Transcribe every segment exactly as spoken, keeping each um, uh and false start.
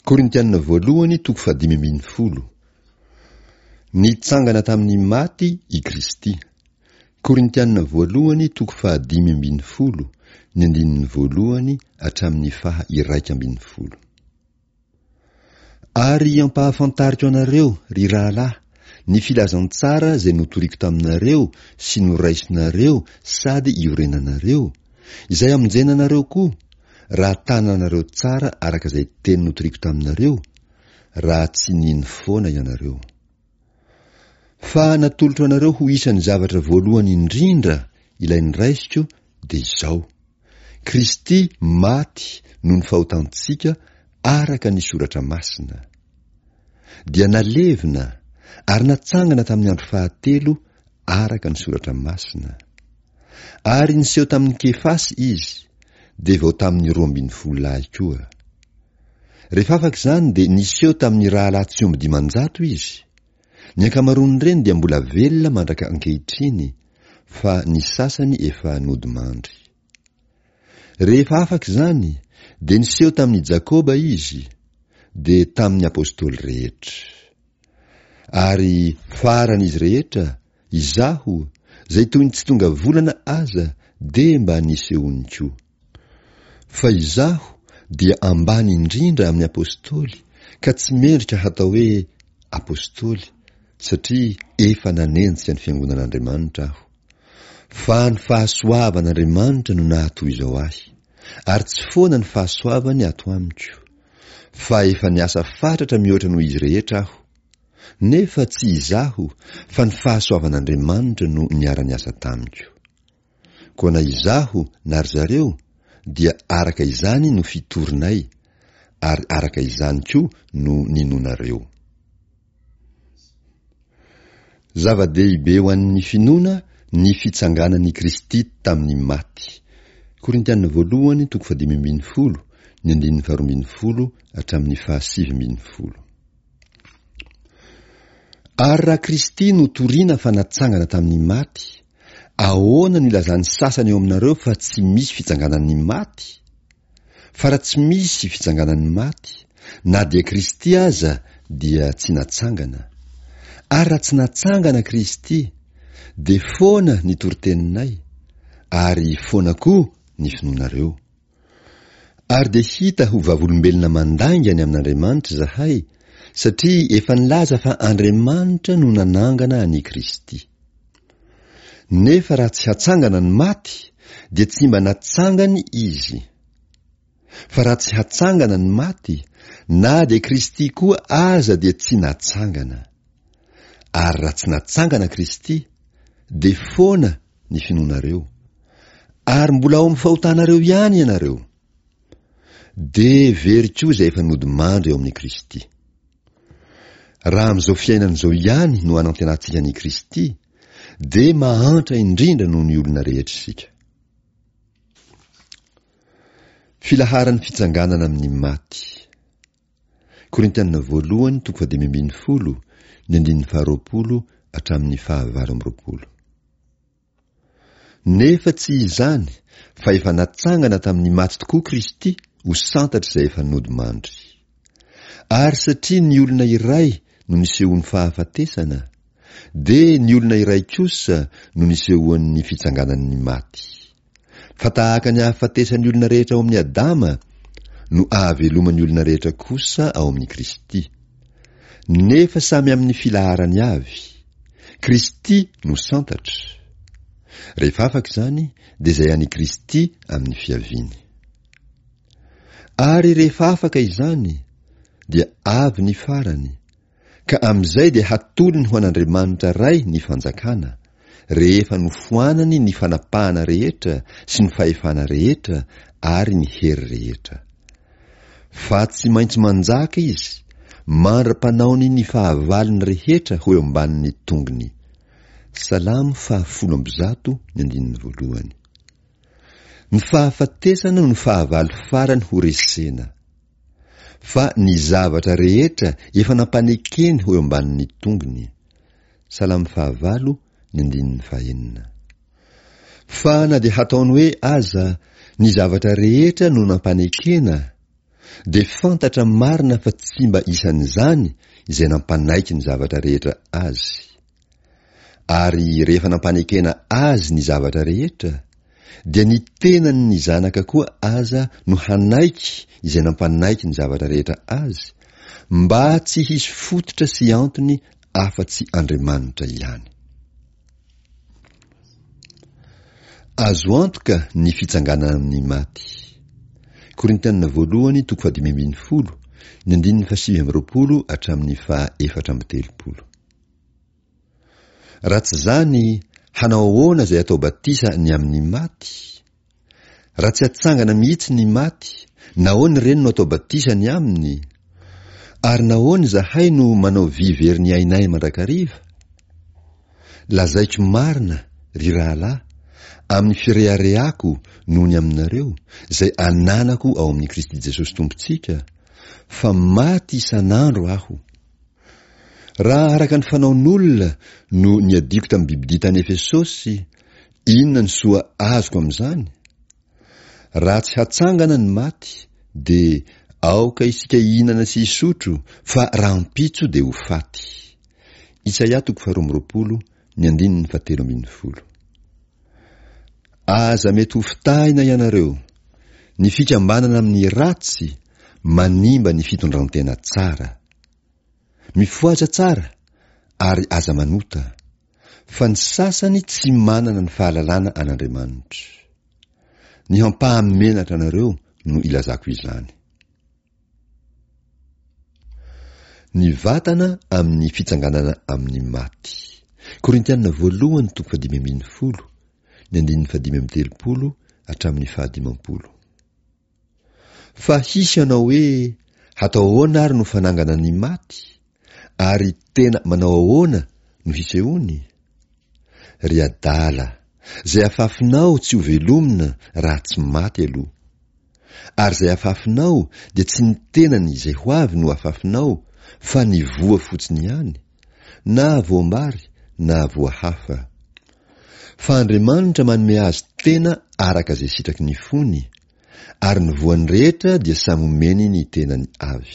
Korintianina voalohany toko fahadimy ambin'ny folo. Nitsangana tamin'ny maty i Kristy. Korintianina voalohany toko fahadimy ambin'ny folo, ny andininy voalohany hatramin'ny faha iraika ambin'ny folo. Ary ampahafantariko anareo, ry rahalahy, ny filazantsara izay notoriko taminareo sy noraisinareo sady iorenanareo, izay amonjenanareo koa, raha tananareo tsara araka izay teny notoriko taminareo, raha tsy niny foana ianareo. Fa natolotro anareo ho isan'ny zavatra voalohany indrindra ilain'ny raisiko dia izao: Kristy maty noho ny fahotantsika araka ny soratra masina, dia nalevina ary natsangana tamin'ny andro fahatelo araka ny soratra masina, ary niseho tamin'ny Kefasy izy, dia vao tamin'ny roa ambin'ny folo lahy koa. Rehefa afaka izany dia niseho tamin'ny rahalahy tsy omby dimanjato izy. Ny ankamaroany ireny dia mbola velona mandraka ankehitriny, fa ny sasany efa nodimandry. Rehefa afaka izany dia niseho tamin'ny Jakoba izy, dia tamin'ny apôstôly rehetra. Ary faran'izy rehetra, izaho, izay toy ny tsy tonga volana aza, dia mba nisehony koa. Fa izaho dia ambany indrindra amin'ny apôstôly, ka tsy mendrika hatao hoe apôstôly, satria efa nanenjika ny fiangonan'Andriamanitra aho. Fa ny fahasoavan'Andriamanitra no nahatoy izao ahy, ary tsy foana ny fahasoavany ato amiko, fa efa niasa fatratra mihoatra noho izy rehetra aho. Nefa tsy izaho, fa ny fahasoavan'Andriamanitra no niara-niasa tamiko. Koa na izaho na ry zareo, dia araka izany no fitorinay, ary araka izany koa no ninonareo. Zava-dehibe ho an'ny finoana ny fitsanganan'i Kristy tamin'ny maty. Korintianina voalohany toko fahadimy ambin'ny folo, ny andininy faharoa ambin'ny folo hatramin'ny fahasivy ambin'ny folo. Ary raha Kristy no toriana fa natsangana tamin'ny maty, ahoana no ilazan'ny sasany eo aminareo fa tsy misy fitsanganan'ny maty? Fa raha tsy misy fitsanganan'ny maty, na dia Kristy aza dia tsy natsangana. Ary raha tsy natsangana Kristy, dia foana ny toriteninay, ary foana koa ny finoanareo. Ary dia hita ho vavolombelona mandaingany amin'Andriamanitra zahay, satria efa nilaza fa Andriamanitra no nanangana any Kristy. Nefa raha tsy hatsangana ny maty, dia tsy mba natsangany izy. Fa raha tsy hatsangana ny maty, na dia Kristy koa aza dia tsy natsangana. Ary raha tsy natsangana Kristy, dia foana ny finoanareo, ary mbola ao amin'ny fahotanareo ihany ianareo. Dia very koa izay efa nodimandry eo amin'ny Kristy. Raha amin'izao fiainan'izao ihany no hanantenantsika ny Kristy, dia mahantra indrindra noho ny olona rehetra isika. Filaharan'ny fitsanganana amin'ny maty. Korintianina voalohany toko fahadimy ambin'ny folo, ny andininy faharoapolo hatramin'ny fahavalo amby roapolo. Nefa tsy izany, fa efa natsangana tamin'ny maty tokoa Kristy ho santatra izay efa nodimandry. Ary satria ny olona iray no nisehoan'ny fahafatesana, dia ny olona iray kosa no nisehoan'ny fitsanganan'ny maty. Fa tahaka ny hahafatesan'ny olona rehetra ao amin'ny Adama, no ahaveloman'ny olona rehetra kosa ao amin'ny Kristy. Nefa samy amin'ny filaharany avy, Kristy no santatra. Rehefa afaka izany, dia izay any Kristy amin'ny fiaviany. Ary rehefa afaka izany, dia avy ny farany, ka amin'izay dia hatolony ho an'Andriamanitra ray ny fanjakana, rehefa nofoanany ny fanapahana rehetra sy ny fahefana rehetra ary ny hery rehetra. Fa tsy maintsy manjaka izy, mandra-panaony ny fahavaliny rehetra ho eo ambanin'ny tongony. Salamo fahafolo amby zato ny andininy voalohany. Ny fahafatesana no ny fahavalo farany ho resena, fa ny zavatra rehetra efa nampanekeny ho eo ambanin'ny tongony. Salamo fahavalo ny andininy fahaenina. Fa na dia hataony hoe aza ny zavatra rehetra no nampanekena, de fantatra marina fa tsy mba isan'izany izay nampanaiky ny zavatra rehetra azy. Ary rehefa nampanekena azy ny zavatra rehetra, dia ny tenany ny zanaka koa aza no hanaiky izay nampanaiky ny zavatra rehetra azy, mba tsy hisy fototra sy antony afa-tsy Andriamanitra ihany. Azo antoka ny fitsanganana amin'ny maty. Korintianina voalohany toko faha dimy ambin'ny folo, ny andininy faha sivy amby roapolo hatramin'ny faha efatra amby telopolo. Raha tsy zany, hanao ahoana izay atao batisa ny amin'ny maty? Raha tsy hatsangana mihitsy ny maty, nahoana ireny no atao batisa ny aminy? Ary nahoana zahay no manao vivery ny ainay mandrakariva? Lazaiko marina, ry rahalahy, amin'ny firehareako noho ny aminareo, izay ananako ao amin'ny Kristy Jesosy Tompontsika, fa maty isan'andro aho. Raha araka ny fanaon'olona no niadiko tamin'ny Biblia tany Efesosy, inona ny soa azoko amin'izany? Raha tsy hatsangana ny maty, de aoka isika ihinana sy isotro, fa raha ampitso de ho faty. Isaia toko faha roa amby roapolo, ny andininy fahatelo ambin'ny folo. Aza mety ho fitahina ianareo, ny fikambanana amin'ny ratsy manimba ny fitondrantena tsara. Mifoaja tsara ary aza manota, fa ny sasany tsy manana ny fahalalana an'Andriamanitra. Ny hampahamenatra anareo no ilazako izany. Ny vatana amin'ny fitsanganana amin'ny maty. Korintianina voalohany toko faha dimy ambin'ny folo, ny andininy faha dimy amby telopolo hatramin'ny faha dimampolo. Fa hisy ianao hoe hatao ahoana ary no fanangana ny maty, ary tena manao ahoana no hisehoany? Ry adala, zay afafinao tsy ho velomina raha tsy maty aloha. Ary zay afafinao dia tsy ny tenany izay ho avy no afafinao, fa ny voa fotsiny ihany, na voambary na voahafa. Fa Andriamanitra manome azy tena araka izay sitraky ny fony, ary ny voany rehetra dia samy omeny ny tenany avy.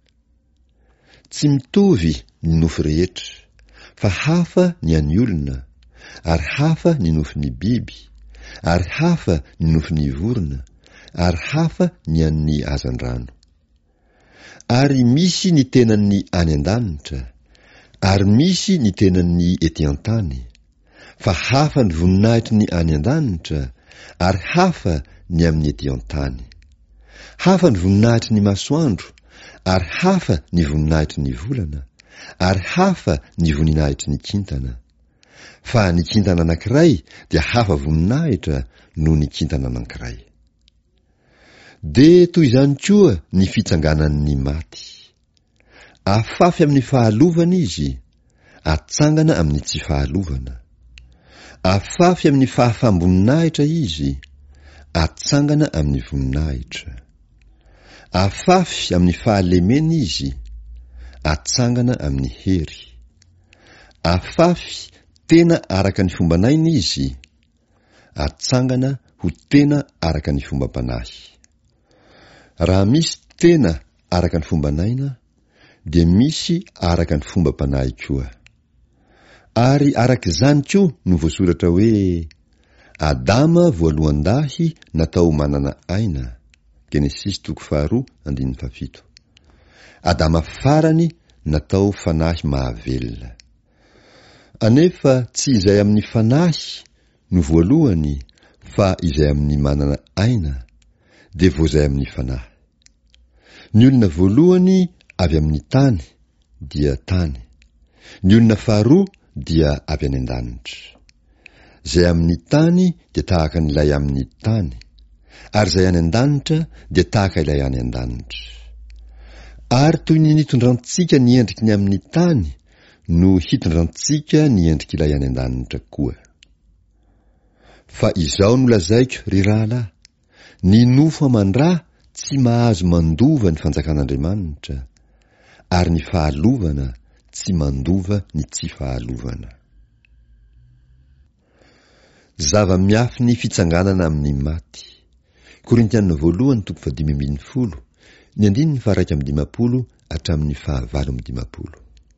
Tsy mitovy ny nofo rehetra, fa hafa ny an'ny olona, ary hafa ny nofin'ny biby, ary hafa ny nofin'ny vorona, ary hafa ny an'ny hazandrano. Ary misy ny tenany any an-danitra, ary misy ny tenany ety an-tany, fa hafa ny voninahitry ny any an-danitra, ary hafa ny amin'ny ety an-tany. Hafa ny voninahitry ny masoandro, ary hafa ny voninahitry ny volana, ary hafa ny voninahitry ny kintana. Fa ny kintana anankiray dia hafa voninahitra noho ny kintana anankiray. De toy izany koa ny fitsanganan'ny maty. Afafy amin'ny fahalovana izy, atsangana amin'ny tsy fahalovana. Afafy amin'ny fahafamboninahitra izy, atsangana amin'ny voninahitra. Afafy amin'ny fahalemena izy, atsangana amin'ny hery. Afafy tena araka ny fombanaina izy, atsangana ho tena araka ny fombam-panahy. Raha misy tena araka ny fombanaina, dia misy araka ny fombam-panahy koa. Ary araka izany koa no voasoratra hoe Adama voalohan-dahy natao manana aina. Genesis toko faharoa andininy fafito. Adama farany natao fanahy mahavelona. Anefa tsy izay amin'ny fanahy no voalohany, fa izay amin'ny manana aina, de voazay amin'ny fanahy. Ny olona voalohany avy amin'ny tany, dia tany. Ny olona faharoa dia avy any an-danitra. Zay amin'ny tany dia tahaka n'ilay amin'ny tany, ary zay any an-danitra dia tahaka ilay any an-danitra. Ary toy ny nitondrantsika ny endriky ny amin'ny tany, no hitondrantsika ny endriky ilay any an-danitra koa. Fa izao no lazaiko, ry rahalahy, ny nofo aman-drà tsy mahazo mandova ny fanjakan'Andriamanitra, ary ny fahalovana tsy mandova ny tsy fahalovana. Zava-miafy ny fitsanganana amin'ny maty. Korintianina voalohany toko faha dimy ambin'ny folo, ny andiny ny faharaika amin'ny dimapolo hatramin'ny fahavalo amin'ny dimapolo.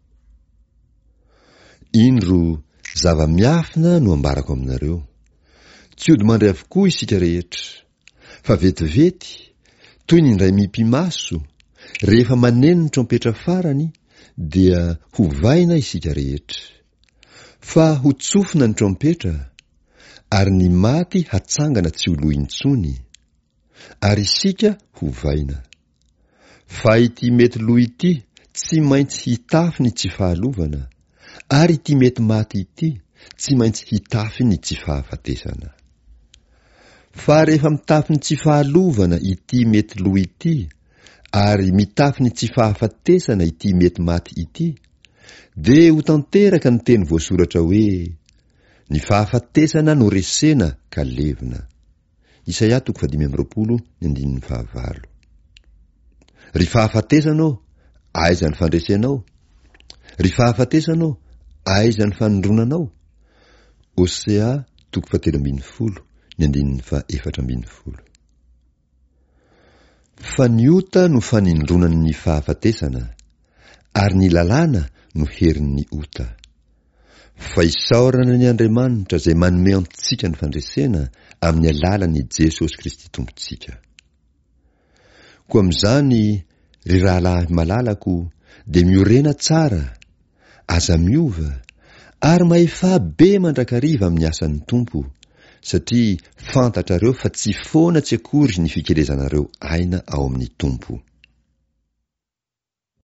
Indro zava-miafina no ambarako aminareo. Tsy ody mandray avokoa isika rehetra, fa vetivety toy ny indray mipimaso, rehefa maneno ny trompetra farany dia hovaina isika rehetra. Fa ho tsofina ny trompetra, ary ny maty hatsangana tsy ho lo intsony, ary isika hovaina. Fa ity mety lo ity tsy maintsy hitafy ny tsy fahalovana, ary ity mety maty ity tsy maintsy hitafy ny tsy fahafatesana. Fa rehefa mitafy ny tsy fahalovana ity mety lo ity, ary mitafy ny tsy fahafatesana ity mety maty ity, de ho tanteraka ny teny voasoratra hoe ny fahafatesana no resena ka levina. Isaia toko fadimy amby roapolo ny andininy fahavalo. Ry fahafatesanao, aiza ny fandresenao? Ry fahafatesanao, aiza ny fanondronanao? Osea toko fahatelo ambin'ny folo ny andininy fa efatra ambin'ny folo. Fa ny ota no fanindronany ny fahafatesana, ary ny lalàna no herin'ny ota. Fa isaorana ny Andriamanitra izay manome antsika ny fandresena amin'ny alalan'i Jesosy Kristy Tompontsika. Koa amin'izany, ry rahalahy malalako, de miorena tsara, aza miova, ary maefa be mandrakariva amin'ny asan'ny Tompo, satria fantatrareo fa tsy foana tsy akory ny fikelezanareo aina ao amin'ny Tompo.